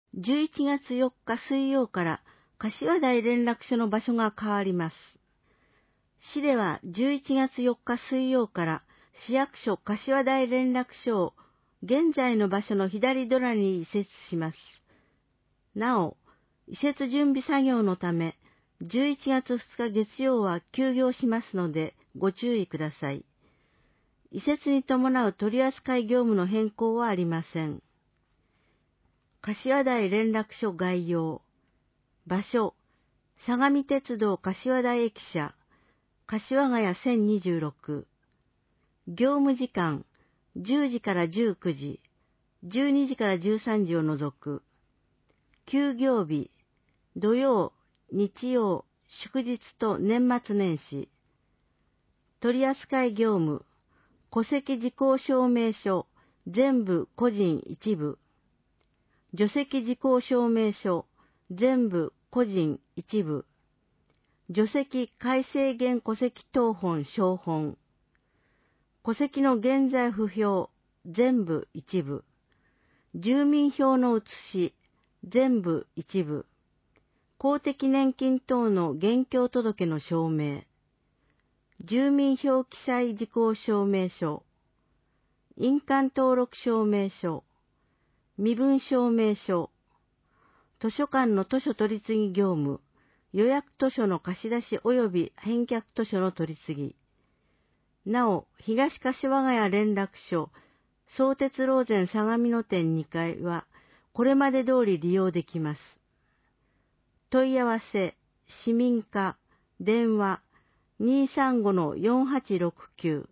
11月4日水曜から柏台連絡所の場所が変わります。市では11月4日水曜から市役所柏台連絡所を現在の場所の左ドラに移設します。なお、移設準備作業のため、11月2日月曜は休業しますのでご注意ください。移設に伴う取扱業務の変更はありません。柏台連絡所概要。場所、相模鉄道柏台駅舎、柏ヶ谷1026。業務時間、10時から19時、12時から13時を除く。休業日、土曜、日曜、祝日と年末年始。取扱業務、戸籍時効証明書、全部個人一部。除籍時効証明書、全部個人一部。除籍改正現戸籍謄本照本。戸籍の現在不評、全部一部。住民票の写し、全部一部。公的年金等の現況届の証明。住民票記載時効証明書。印鑑登録証明書。身分証明書。図書館の図書取り次ぎ業務。予約図書の貸し出し及び返却図書の取り次ぎ。なお、東柏ヶ谷連絡所、相鉄ローゼン相模野店2階は、これまで通り利用できます。問い合わせ、市民課、電話、235-4869。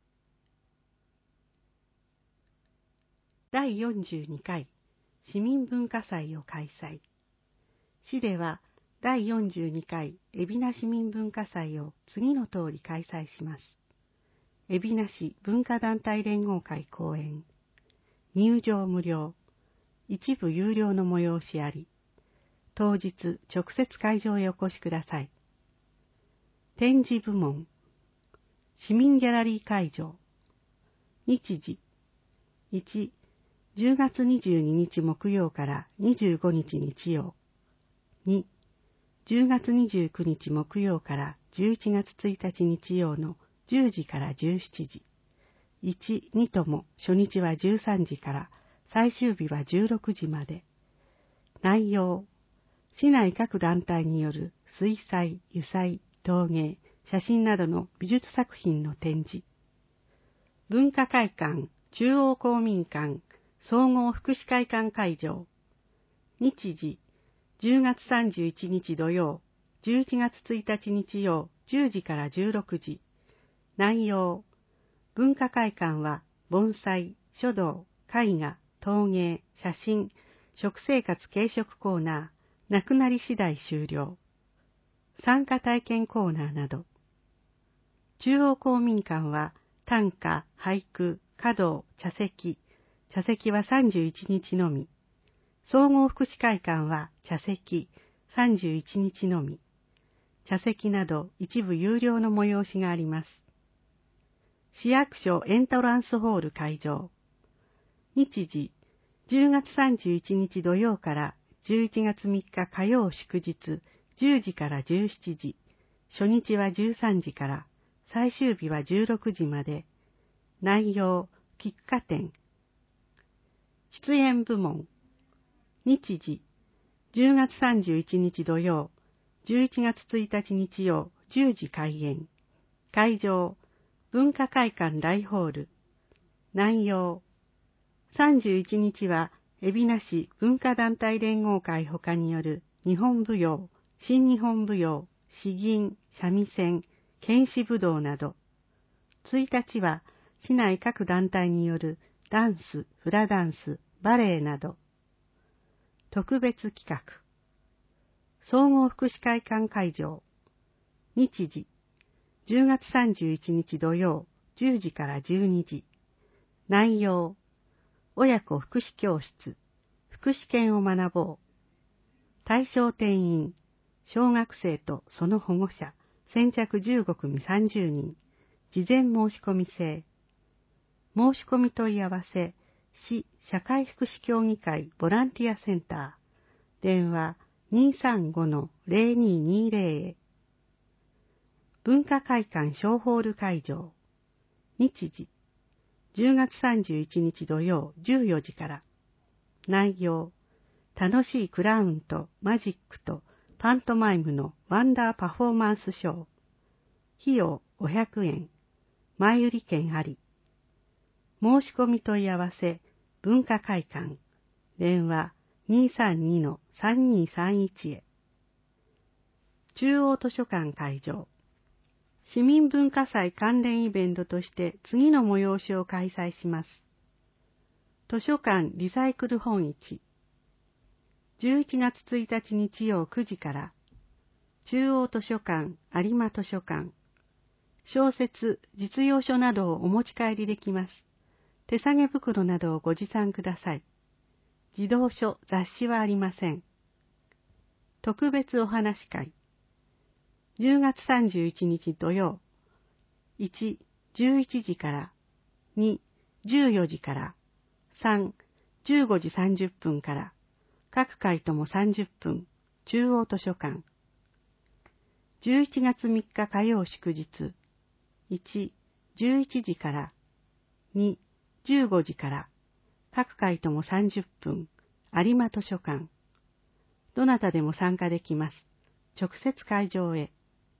第42回市民文化祭を開催。市では第42回海老名市民文化祭を次の通り開催します。海老名市文化団体連合会公演。入場無料。一部有料の催しあり。当日直接会場へお越しください。展示部門。市民ギャラリー会場。日時。1、10月22日木曜から25日日曜。2、10月29日木曜から11月1日日曜の10時から17時。1、2とも初日は13時から最終日は16時まで。内容。市内各団体による水彩、油彩、陶芸、写真などの美術作品の展示。文化会館、中央公民館、総合福祉会館会場。日時、10月31日土曜、11月1日日曜、10時から16時。内容。文化会館は、盆栽、書道、絵画、陶芸、写真、食生活軽食コーナー、なくなり次第終了。参加体験コーナーなど。中央公民館は、短歌、俳句、華道、茶席は31日のみ。総合福祉会館は茶席31日のみ。茶席など一部有料の催しがあります。市役所エントランスホール会場。日時、10月31日土曜から11月3日火曜祝日10時から17時。初日は13時から、最終日は16時まで。内容、喫茶店。出演部門。日時、10月31日土曜、11月1日日曜、10時開演。会場、文化会館大ホール。内容、31日は、海老名市文化団体連合会ほかによる日本舞踊、新日本舞踊、詩吟、三味線、剣士武道など。1日は、市内各団体によるダンス、フラダンス、バレエなど。特別企画。総合福祉会館会場。日時、10月31日土曜、10時から12時。内容、親子福祉教室、福祉研を学ぼう。対象定員、小学生とその保護者、先着15組30人。事前申し込み制。申し込み問い合わせ、市社会福祉協議会ボランティアセンター電話 235-0220 へ。文化会館小ホール会場。日時10月31日土曜14時から。内容、楽しいクラウンとマジックとパントマイムのワンダーパフォーマンスショー。費用500円。前売り券あり。申し込み問い合わせ、文化会館。電話 232-3231 へ。中央図書館会場。市民文化祭関連イベントとして次の催しを開催します。図書館リサイクル本市。11月1日日曜9時から、中央図書館、有馬図書館。小説、実用書などをお持ち帰りできます。手提げ袋などをご持参ください。児童書、雑誌はありません。特別お話会。10月31日土曜。1、11時から。2、14時から。3、15時30分から。各回とも30分。中央図書館。11月3日火曜祝日。1、11時から。2、15時から。各回とも30分。有馬図書館。どなたでも参加できます。直接会場へ。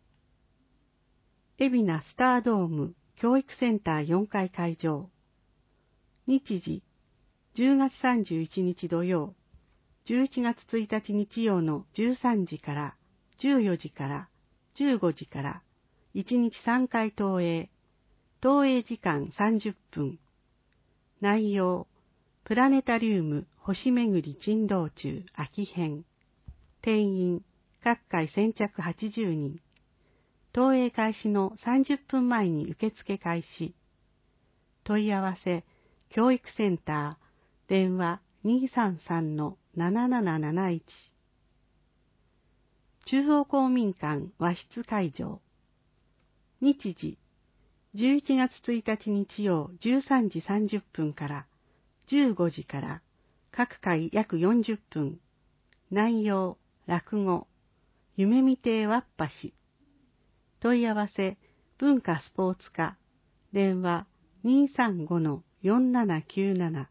海老名スタードーム教育センター4階会場。日時、10月31日土曜、11月1日日曜の13時から、14時から、15時から、1日3回投影。投影時間30分。内容、プラネタリウム星巡り珍道中秋編。定員、各回先着80人。投影開始の30分前に受付開始。問い合わせ、教育センター、電話 233-7771。中央公民館和室会場。日時、11月1日日曜13時30分から15時から、各回約40分。内容、落語、夢見亭わっぱし。問い合わせ、文化スポーツ課、電話 235-4797。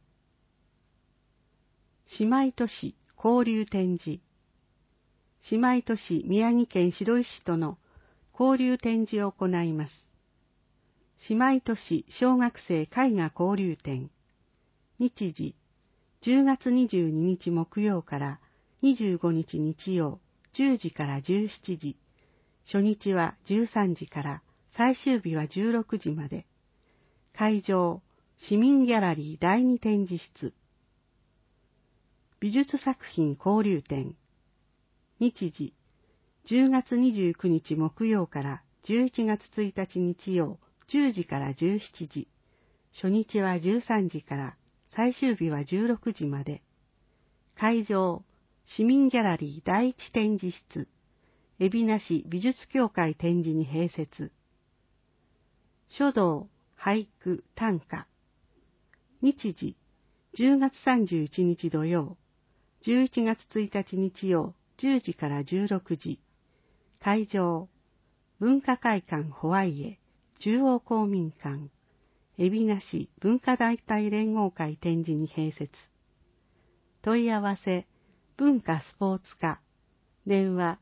姉妹都市交流展示。姉妹都市宮城県白石市との交流展示を行います。姉妹都市小学生絵画交流展。日時、10月22日木曜から25日日曜、10時から17時。初日は13時から最終日は16時まで。会場、市民ギャラリー第2展示室。美術作品交流展。日時、10月29日木曜から11月1日日曜、10時から17時。初日は13時から最終日は16時まで。会場、市民ギャラリー第1展示室。海老名市美術協会展示に併設。書道、俳句、短歌。日時、10月31日土曜、11月1日日曜、10時から16時。会場、文化会館ホワイエ、中央公民館、海老名市文化団体連合会展示に併設。問い合わせ、文化スポーツ課、電話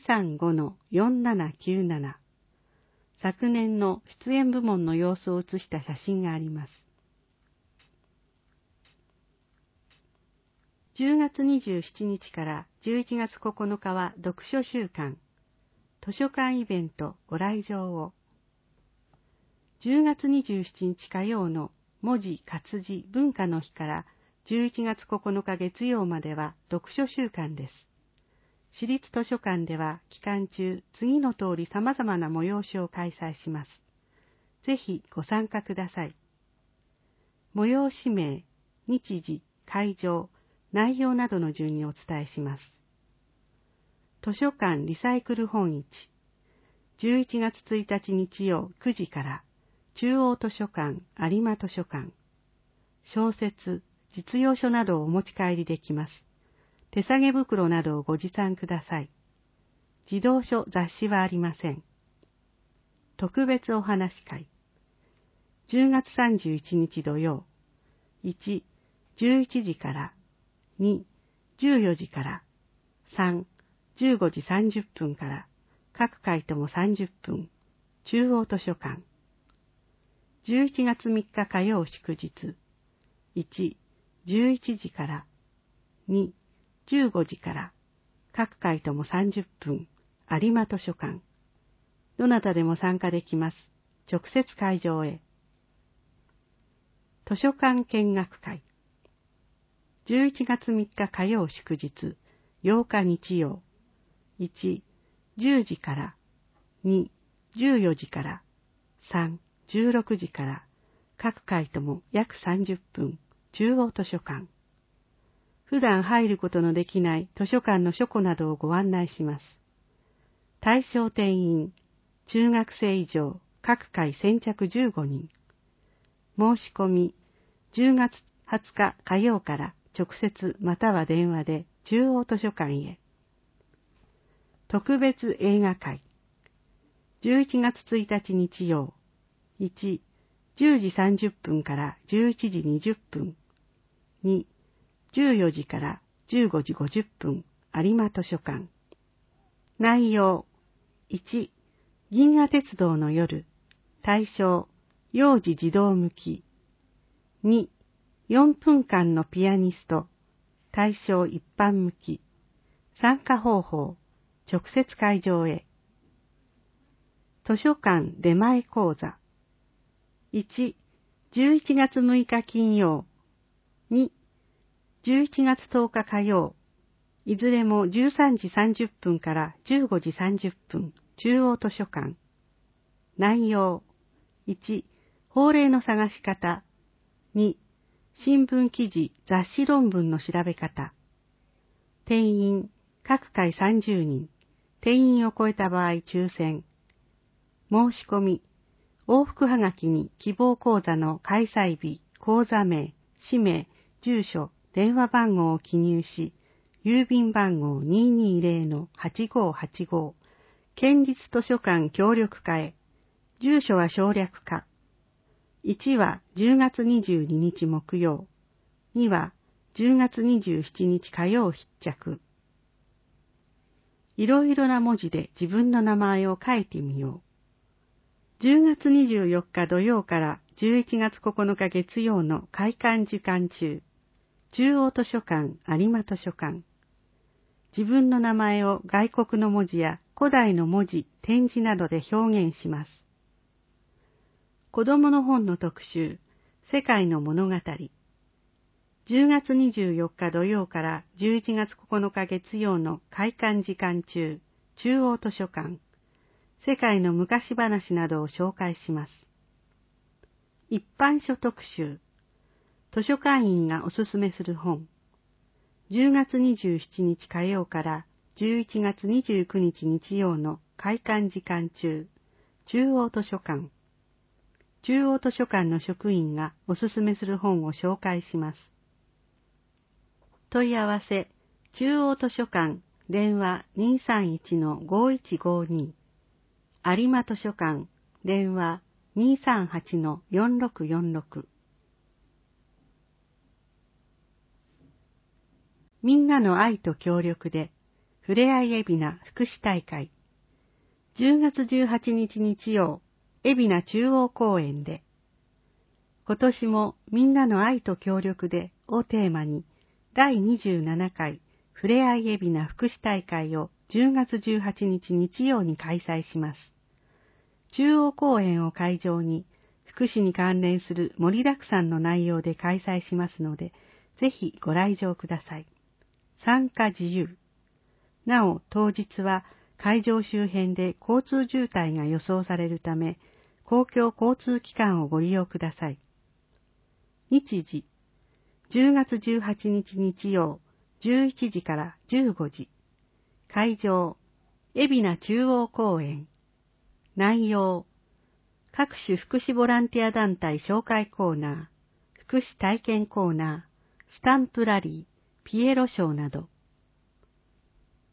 235-4797。昨年の出演部門の様子を写した写真があります。10月27日から11月9日は読書週間。図書館イベントご来場を。10月27日火曜の文字活字文化の日から11月9日月曜までは読書週間です。市立図書館では期間中、次の通り様々な催しを開催します。ぜひご参加ください。催し名、日時、会場、内容などの順にお伝えします。図書館リサイクル本市。11月1日日曜9時から、中央図書館、有馬図書館。小説、実用書などをお持ち帰りできます。 手提げ袋などをご持参ください。児童書雑誌はありません。特別お話会。10月31日土曜。1、11時から。2、14時から。3、15時30分から。各回とも30分。中央図書館。11月3日火曜祝日。1、11時から。2、15時から。各回とも30分。有馬図書館。どなたでも参加できます。直接会場へ。図書館見学会。11月3日火曜祝日。8日日曜。1、10時から。2、14時から。3、16時から。各回とも約30分。中央図書館。普段入ることのできない図書館の書庫などをご案内します。対象定員、中学生以上、各回先着15人。申し込み、10月20日火曜から直接または電話で中央図書館へ。特別映画会。11月1日日曜。1、10時30分から11時20分。2、14時から15時50分。有馬図書館。内容。1、銀河鉄道の夜。対象、幼児児童向き。2、4分間のピアニスト。対象一般向き。参加方法、直接会場へ。図書館出前講座。1、11月6日金曜。2、11月10日火曜。いずれも13時30分から15時30分、中央図書館。内容。1、法令の探し方。2、新聞記事、雑誌論文の調べ方。定員、各回30人。定員を超えた場合抽選。申し込み、往復はがきに希望講座の開催日、講座名、氏名、住所、電話番号を記入し、郵便番号 220-8585、県立図書館協力課へ。住所は省略課。1は10月22日木曜。2は10月27日火曜必着。いろいろな文字で自分の名前を書いてみよう。10月24日土曜から11月9日月曜の開館時間中。中央図書館、有馬図書館。自分の名前を外国の文字や古代の文字、点字などで表現します。子供の本の特集、世界の物語。10月24日土曜から11月9日月曜の開館時間中、中央図書館。世界の昔話などを紹介します。一般書特集。図書館員がおすすめする本。10月27日火曜から11月29日日曜の開館時間中、中央図書館。中央図書館の職員がおすすめする本を紹介します。問い合わせ、中央図書館、電話 231-5152。有馬図書館、電話 238-4646。みんなの愛と協力で、ふれあい海老名福祉大会。10月18日日曜、海老名中央公園で。今年もみんなの愛と協力でをテーマに、第27回ふれあい海老名福祉大会を10月18日日曜に開催します。中央公園を会場に、福祉に関連する盛りだくさんの内容で開催しますので、ぜひご来場ください。参加自由。なお、当日は会場周辺で交通渋滞が予想されるため、公共交通機関をご利用ください。日時、10月18日日曜、11時から15時。会場、海老名中央公園。内容、各種福祉ボランティア団体紹介コーナー、福祉体験コーナー、スタンプラリー、ピエロショーなど。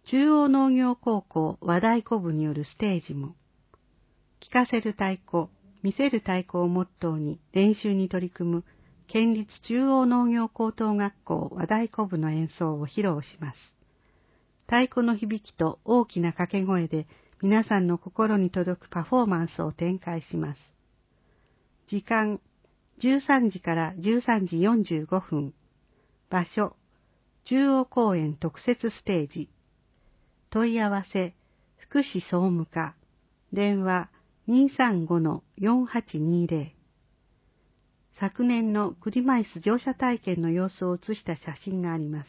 中央農業高校和太鼓部によるステージも、聴かせる太鼓、見せる太鼓をモットーに練習に取り組む県立中央農業高等学校和太鼓部の演奏を披露します。太鼓の響きと大きな掛け声で皆さんの心に届くパフォーマンスを展開します。時間、13時から13時45分。場所、中央公園特設ステージ。問い合わせ、福祉総務課。電話、235-4820。昨年の車椅子乗車体験の様子を写した写真があります。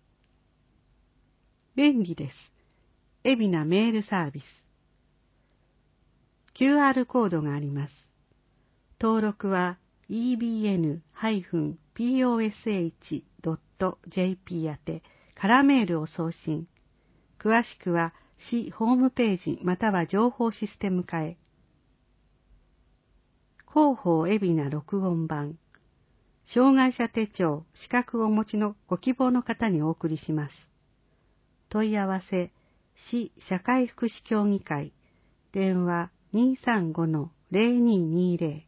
便利です。海老名メールサービス。QR コードがあります。登録は ebn-posh.jp 宛てからメールを送信。詳しくは市ホームページまたは情報システム課へ。広報海老名録音版。障害者手帳、資格をお持ちのご希望の方にお送りします。問い合わせ、市社会福祉協議会。電話235-0220。